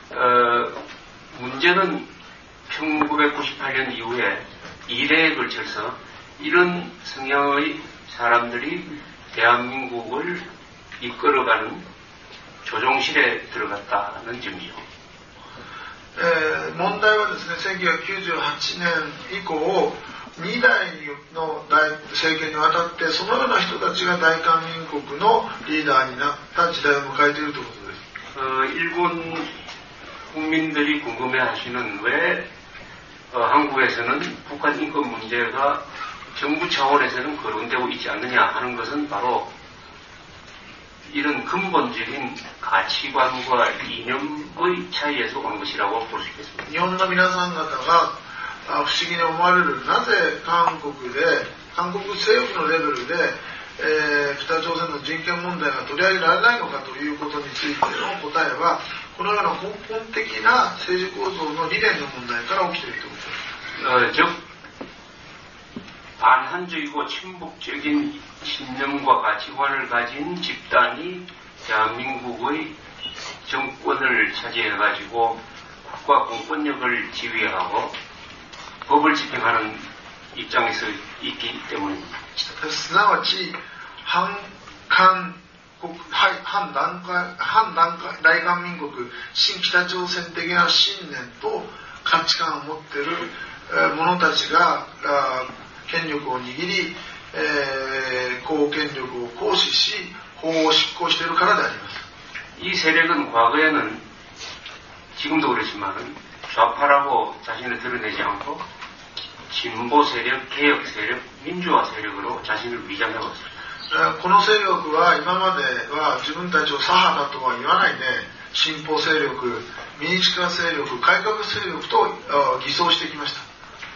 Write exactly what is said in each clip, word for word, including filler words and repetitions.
어, 문제는 천구백구십팔 년 이후에 이래에 걸쳐서 이런 성향의 사람들이 대한민국을 이끌어가는 조종실에 들어갔다는 점이죠. えー、問題はですね、せんきゅうひゃくきゅうじゅうはちねん以降、に代の大政権にわたって、そのような人たちが大韓民国のリーダーになった時代を迎えているということです。 어, 일본 국민들이 궁금해하시는 왜 어, 한국에서는 북한 인권 문제가 정부 차원에서는 거론되고 있지 않느냐 하는 것은 바로 이런 근본적인 가치관과 이념의 차이에서 온 것이라고 볼 수 있겠습니다. 日本の皆さん方が不思議に思われる、なぜ韓国で、韓国政府のレベルで、えー、北朝鮮の人権問題が取り上げられないのかということについての答えは、このような根本的な政治構造の理念の問題から起きているということです。 어, 즉 반한적이고 친북적인 신념과 가치관을 가진 집단이 대한민국의 정권을 차지해가지고 국가 공권력을 지휘하고 법을 집행하는 입장에서 있기 때문입니다. すなわち反韓国反南海反南海大韓民国新北朝鮮的な信念と価値観を持っている者たちが権力を握り、えー、公権力を行使し法を執行しているからであります。 이 세력은 과거에는 지금도 그렇지만 좌파라고 자신을 드러내지 않고 진보 세력, 개혁 세력, 민주화 세력으로 자신을 위장해왔습니다. この勢力は今までは自分たちを左派だとは言わないで、進歩勢力、民主化勢力、改革勢力と偽装してきました。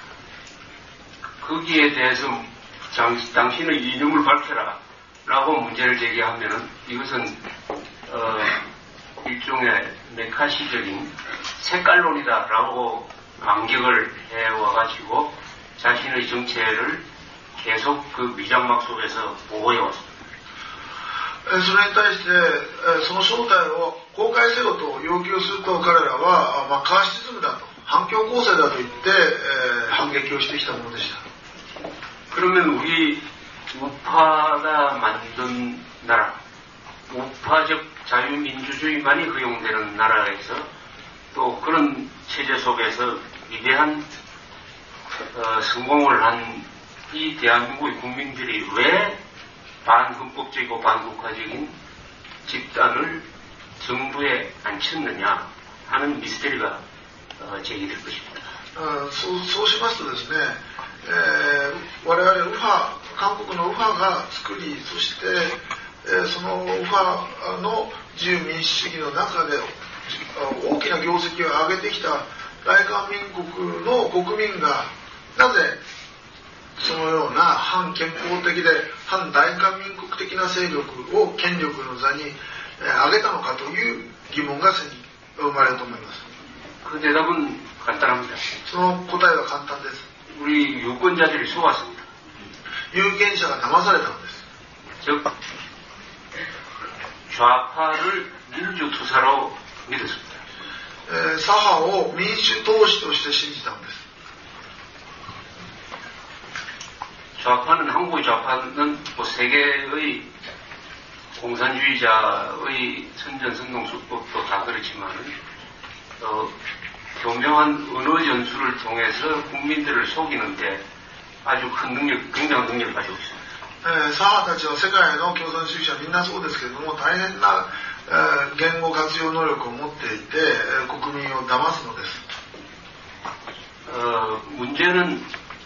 거기에 대해서 장, 당신의 이념을 밝혀라 라고 문제를 제기하면은 이것은 어, 일종의 메카시적인 색깔론이다 라고 반격을 해와가지고 자신의 정체를 계속 그 위장막 속에서 보호해왔습니다. それに対してその正体を公開せよと要求すると彼らはマッカーシズムだと反共構成だと言って反撃をしてきたものでした。 그러면 우리 우파가 만든 나라, 우파적 자유민주주의만이 허용되는 나라에서 또 그런 체제 속에서 위대한 어, 성공을 한 이 대한민국의 국민들이 왜 반헌법적이고 반국가적인 집단을 정부에 앉혔느냐 하는 미스터리가 어, 제기될 것입니다. 어, そう、そうしますとですね、えー、我々ウハ、韓国のウハが作り、そして、えー、そのウハの自由民主主義の中で大きな業績を上げてきた大韓民国の国民がなぜそのような反憲法的で反大韓民国的な勢力を権力の座に上げたのかという疑問が生まれると思います。 그 대답은 간단합니다. その答えは簡単です。 우리 유권자들이 속았습니다. 有権者が騙されたのです。 즉 좌파를 민주투사로 믿었습니다. えー、左派を民主投資として信じたのです。 좌파는 한국의 좌파는 뭐 세계의 공산주의자의 선전성동수법도 다 그렇지만 어, 교묘한 언어 전술을 통해서 국민들을 속이는데 아주 큰 능력, 굉장한 능력을 가지고 있습니다. えー、左派たちは世界の共産主義者みんなそうですけれども大変な、えー、言語活用能力を持っていて、えー、国民を騙すのです。 어, 문제는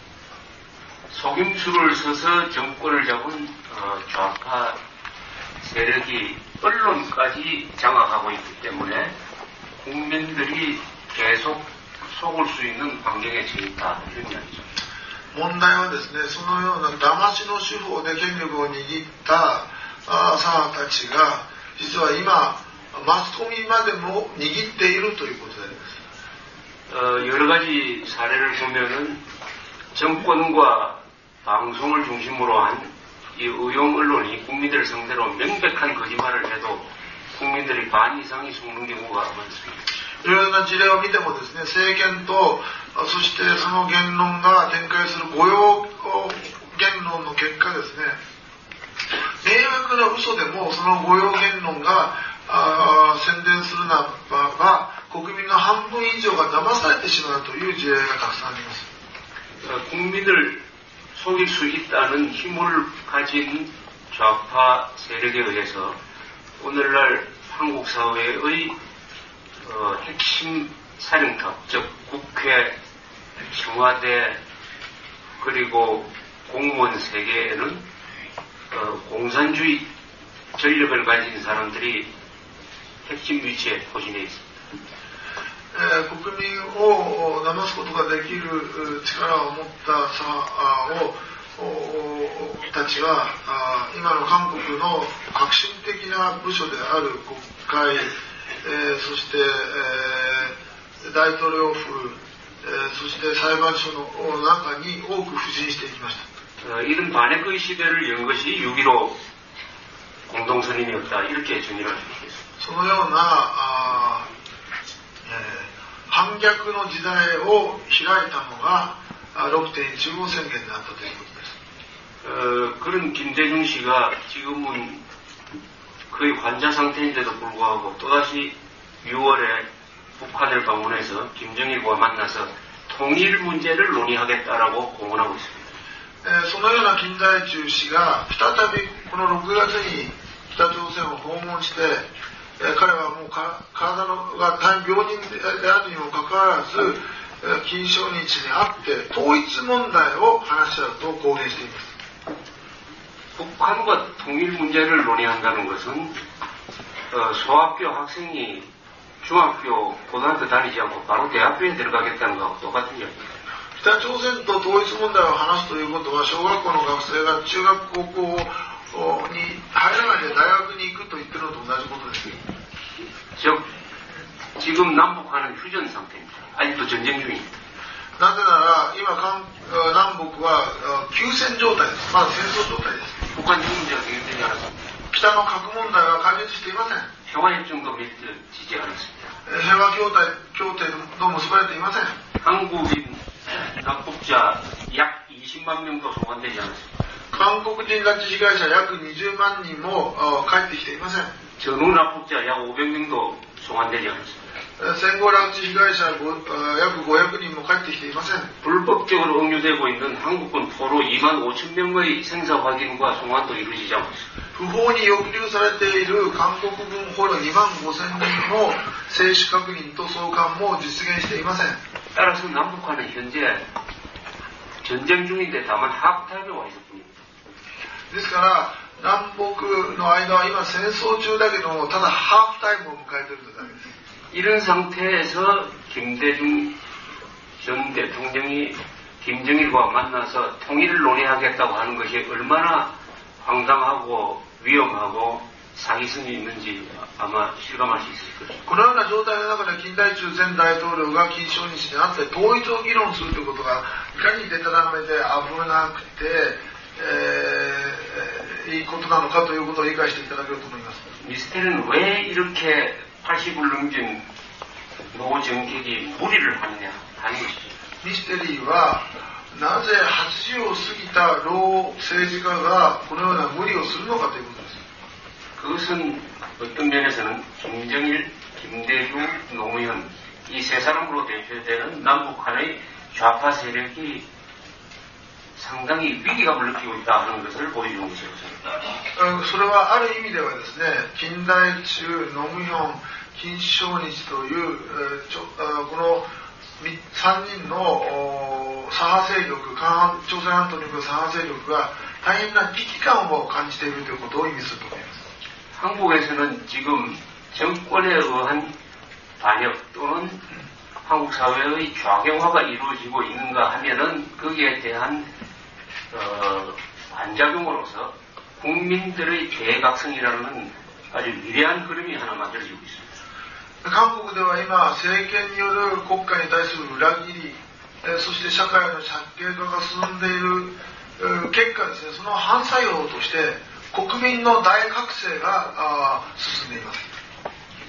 속임수를 써서 정권을 잡은 어, 좌파 세력이 언론까지 장악하고 있기 때문에 국민들이 계속 속을 수 있는 환경에 처해 있다 이런 이야기죠. 問題はですね、そのような騙しの手法で権力を握った左派たちが実は今マスコミまでも握っているということであります。 어, 여러 가지 사례를 보면은 정권과 방송을 중심으로 한 이 의용 언론이 국민들을 상대로 명백한 거짓말을 해도 국민들이 반 이상이 속는 경우가 많습니다. いろいろな事例を見てもですね、政権と、そしてその言論が展開する御用言論の結果ですね、迷惑な嘘でもその御用言論が宣伝するならば、国民の半分以上が騙されてしまうという事例がたくさんあります。 국민을 속일 수 있다는 힘을 가진 좌파 세력에 의해서 오늘날 한국 사회의 어, 핵심 사령탑, 즉 국회, 청와대 그리고 공무원 세계에는 어, 공산주의 전력을 가진 사람들이 핵심 위치에 포진해 있습니다. 国民を騙すことができる力を持ったさをたちは今の韓国の革新的な部署である国会、そして大統領府、そして裁判所の中に多く浮進していきました。 이런 반핵의 시대를 연 것이 육점일오 공동선언이었다 이렇게 정의를 할 수 있겠습니다. そのような反逆の時代を開いたのが 육 점 일오宣言であったということです。 어, 그런 김대중 씨가 지금은 거의 환자 상태인데도 불구하고 또다시 유월에 북한을 방문해서 김정일과 만나서 통일 문제를 논의하겠다라고 공언하고 있습니다. そのような金大中氏が再びこのろくがつに北朝鮮を訪問して、彼はもう体のが大病人であるにもかかわらず金正日に会って統一問題を話し合うと公言しています。 북한과 통일 문제를 논의한다는 것은 어, 소학교 학생이 중학교, 고등학교 다니지 않고 바로 대학교에 들어가겠다는 것하고 똑같은 이야기입니다. 北朝鮮と統一問題を話すということは、小学校の学生が中学高校に入らないで大学に行くと言ってるのと同じことです。 즉 지금 남북한은 휴전 상태입니다. 아직도 전쟁 중입니다. なぜなら今南北は休戦状態です。まだ戦争状態です。 북한 문제가 해결되지 않았습니다. 北の核問題は解決していません。 평화협정도 맺어지지 않았습니다. 平和協定協定も結ばれていません。 한국인 납북자 약 이십만 명도 송환되지 않았습니다. 韓国人拉致被害者約にじゅうまん人も帰ってきていません。 전후 납북자 약 오백 명도 송환되지 않았습니다. 戦後拉致被害者約ごひゃくにんも帰ってきていません。 불법적으로 억류되고 있는 한국군 포로 이만 오천 명의 생사 확인과 송환도 이루어지지 않고 있습니다. 不法に抑留されている韓国軍捕虜にまんごせんにんの生死確認と送還も実現していません。 따라서 남북한은 현재 전쟁 중인데 다만 하프타임에 와 있을 뿐입니다. ですから南北の間は今戦争中だけどもただハーフタイムを迎えているだけです。 이런 상태에서 김대중 전 대통령이 김정일과 만나서 통일을 논의하겠다고 하는 것이 얼마나 황당하고 위험하고 사기성이 있는지 아마 실감할 수 있을 것입니다. このような状態の中で金大中前大統領が金正日に会って統一を議論するということがいかにデタラメで危なくて、えー、いいことなのかということを理解していただけると思います。 미스테리는 왜 이렇게 팔십을 넘긴 노 정객이 무리를 하느냐 하는 것이죠. ミステリーはなぜはちじゅうを過ぎた老政治家がこのような無理をするのかということです。 그것은 어떤 면에서는 김정일, 김대중, 노무현 이 세 사람으로 대표되는 남북한의 좌파 세력이 상당히 위기감을 느끼고 있다 하는 것을 보여주는 것이라고 생각합니다. それはある意味ではですね、金大中、ノムヒョン、金正日というこのさんにんの左派勢力、朝鮮半島における左派勢力が大変な危機感を感じているということを意味すると思います。 한국에서는 지금 정권에 의한 반역 또는 한국 사회의 좌경화가 이루어지고 있는가 하면은 거기에 대한 어, 반작용으로서 국민들의 대각성이라는 아주 위대한 그림이 하나 만들어지고 있습니다. 韓国では今政権による国家に対する裏切り、そして社会の借景化が進んでいる結果ですね、その反作用として国民の大覚醒が進んでいます。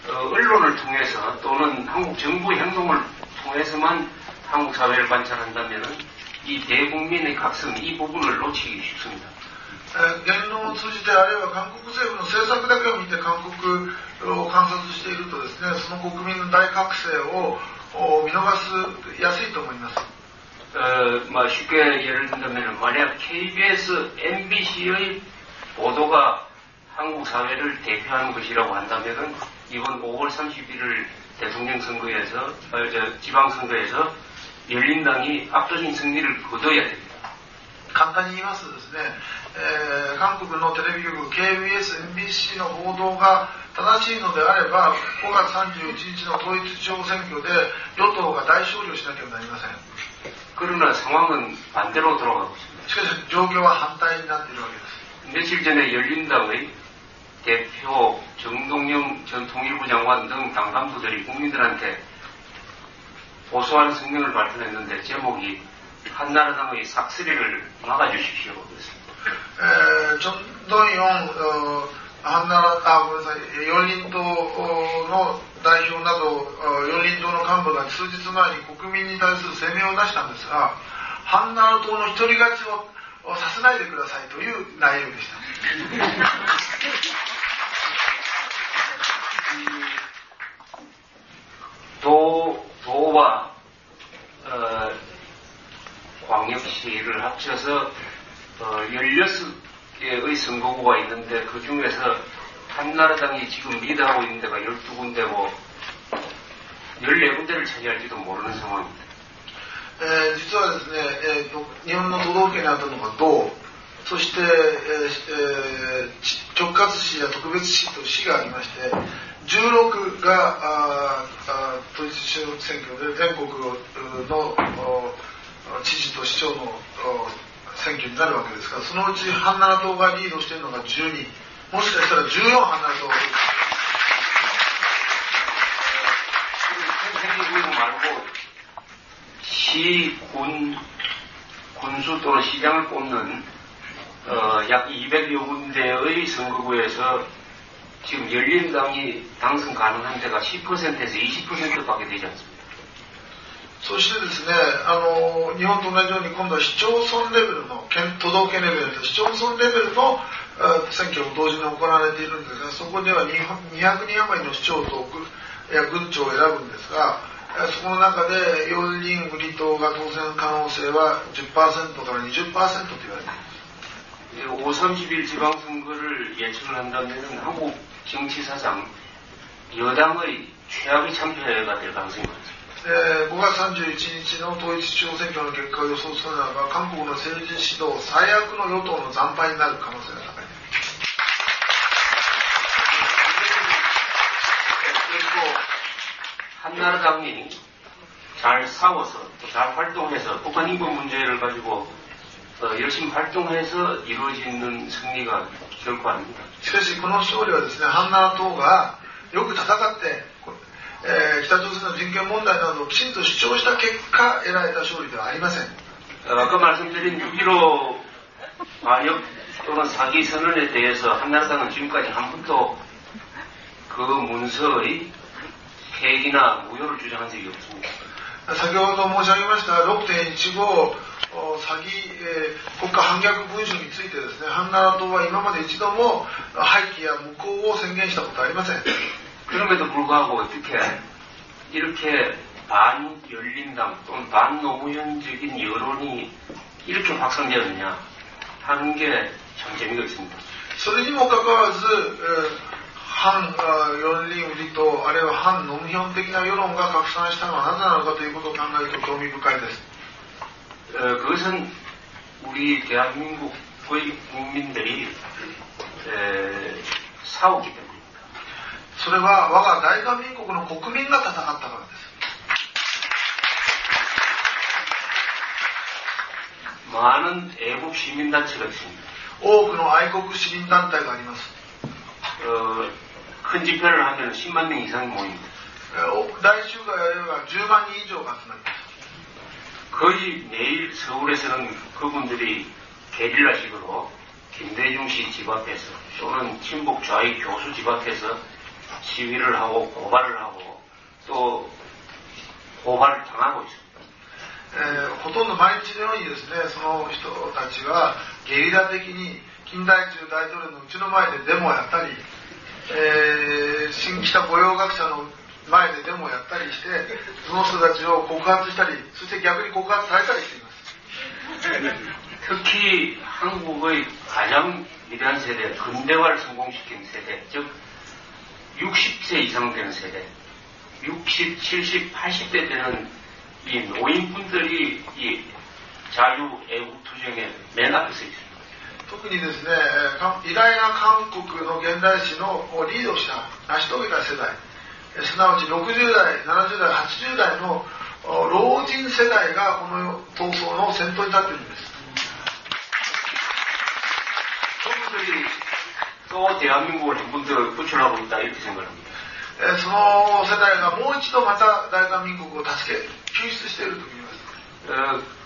어, 언론을 통해서 또는 한국 정부 행동을 통해서만 한국 사회를 관찰한다면 이 대국민의 각성 이 부분을 놓치기 쉽습니다. 言論を通じてあるいは韓国政府の政策だけを見て韓国を観察しているとですね、その国民の大覚醒を見逃しやすいと思います。 어, 뭐 쉽게 예를 든다면 만약 케이비에스, 엠비씨의 보도가 한국 사회를 대표하는 것이라고 한다면 이번 오월 삼십일일 대통령 선거에서 어, 저 지방선거에서 열린당이 압도적인 승리를 거둬야 됩니다. 簡単に言いますとですね、えー、韓国のテレビ局 ケービーエス、エムビーシー の報道が正しいのであればごがつさんじゅういちにちの統一地方選挙で与党が大勝利をしなければなりません。 그러나 상황은 반대로 돌아가고 있습니다. しかし状況は反対になっているわけです。 며칠 전에 열린당의 대표 정동영 전 통일부 장관 등 당간부들이 국민들한테 고소하는 성명을 발표했는데 제목이 한나라당의 삭스리를 막아주십시오. 그랬습니다. 정동영 한나라あごめんなさい四輪党の代表など四輪党の幹部が数日前に国民に対する声明を出したんですが、ハンナラ党の一人勝ちをさせないでくださいという内容でした。 도, 도와 어, 광역시를 합쳐서 어, 열여섯 개의 선거구가 있는데 그 중에서 한나라당이 지금 리드하고 있는 데가 열두 군데고 열네 군데를 차지할지도 모르는 상황입니다. えー、実はですね、えー、日本の都道府県にあたるのが道、そして、えーえー、直轄市や特別市と市がありまして、じゅうろくがああ統一地方選挙で全国の知事と市長の選挙になるわけですが、そのうちハンナラ党がリードしているのがじゅうに、もしかしたらじゅうよんハンナラ党が 시, 군, 군수 또는 시장을 뽑는 어, 약 이백여 군데의 선거구에서 지금 열린당이 당선 가능한 데가 십 퍼센트에서 이십 퍼센트밖에 되지 않습니다. そしてですね、あの日本と同じように今度は市町村レベルの県都道府県レベルと市町村レベルの選挙も同時に行われているんですが、そこではにひゃくにん余りの市長とや郡長を選ぶんですが、そこの中で四輪ウリ党が当選可能性は じゅっパーセント から にじゅっパーセント と言われています。 오월 삼십일 지방선거를 예측을 한다면 한국 정치사상 여당의 최악의 참패가 될 가능성이 많습니다. ごがつさんじゅういちにちの統一地方選挙の結果を予想するならば韓国の政治指導最悪の与党の惨敗になる可能性が高い。 한나라당이 잘 싸워서 잘 활동해서 북한 인권 문제를 가지고 어, 열심히 활동해서 이루어지는 승리가 결코 아닙니다. しかしこの勝利はですね、ハンナラ党がよく戦って、えー、北朝鮮の人権問題などをきちんと主張した結果得られた勝利ではありません。 아까 말씀드린 육점일오 반역 또는 사기 선언에 대해서 한나라당은 지금까지 한 번도 그 문서의 폐기나 무효를 주장한 적이 없습니다. 先ほど申し上げました ろくてんいちご 詐欺、えー、国家反逆文書についてですね、ハンナラ党は今まで一度も廃棄や無効を宣言したことはありません。 그럼에도 불구하고 어떻게 이렇게 반열린당 또는 반노무현적인 여론이 이렇게 확산되었느냐 하는 게 참 재미가 있습니다. それにもかかわらず、えー反四輪売りとあるいは反ノムヒョン的な世論が拡散したのはなぜなのかということを考えると興味深いです。 어, 그것은 우리 대한민국의 국민들이 에, 싸우기 때문입니다. それは我が大韓民国の国民が戦ったからです。 많은 애국 시민단체가 있습니다. 多くの愛国市民団体があります。 어, 큰 집회를 하면 십만 명 이상이 모입니다. 大集会やればじゅうまんにん以上が集まります。 거의 매일 서울에서는 그분들이 게릴라식으로 김대중 씨 집 앞에서 또는 친북 좌익 교수 집 앞에서 시위를 하고 고발을 하고 또 고발을 당하고 있습니다. えー、ほとんど毎日のようにですね、その人たちがゲリラ的に金大中大統領のうちの前でデモをやったり、えー、新来た御用学者の前でデモをやったりして、その人たちを告発したり、そして逆に告発されたりしています。 특히 한국의 가장 위대한 세대, 근대화를 성공시킨 세대, 즉 육십 세 이상 된 세대, 육십, 칠십, 팔십 대 되는 이 노인분들이 이 자유애국투쟁의 맨 앞에 서 있습니다. 特にですね、偉大な韓国の現代史のリードした成し遂げた世代、すなわちろくじゅう代、ななじゅう代、はちじゅう代の老人世代がこの闘争の先頭に立っているんです。 그분들이 또 대한민국을 한 번 더 구출하고 있다 이렇게 생각합니다. その世代がもう一度また大韓民国を助け、救出していると思います。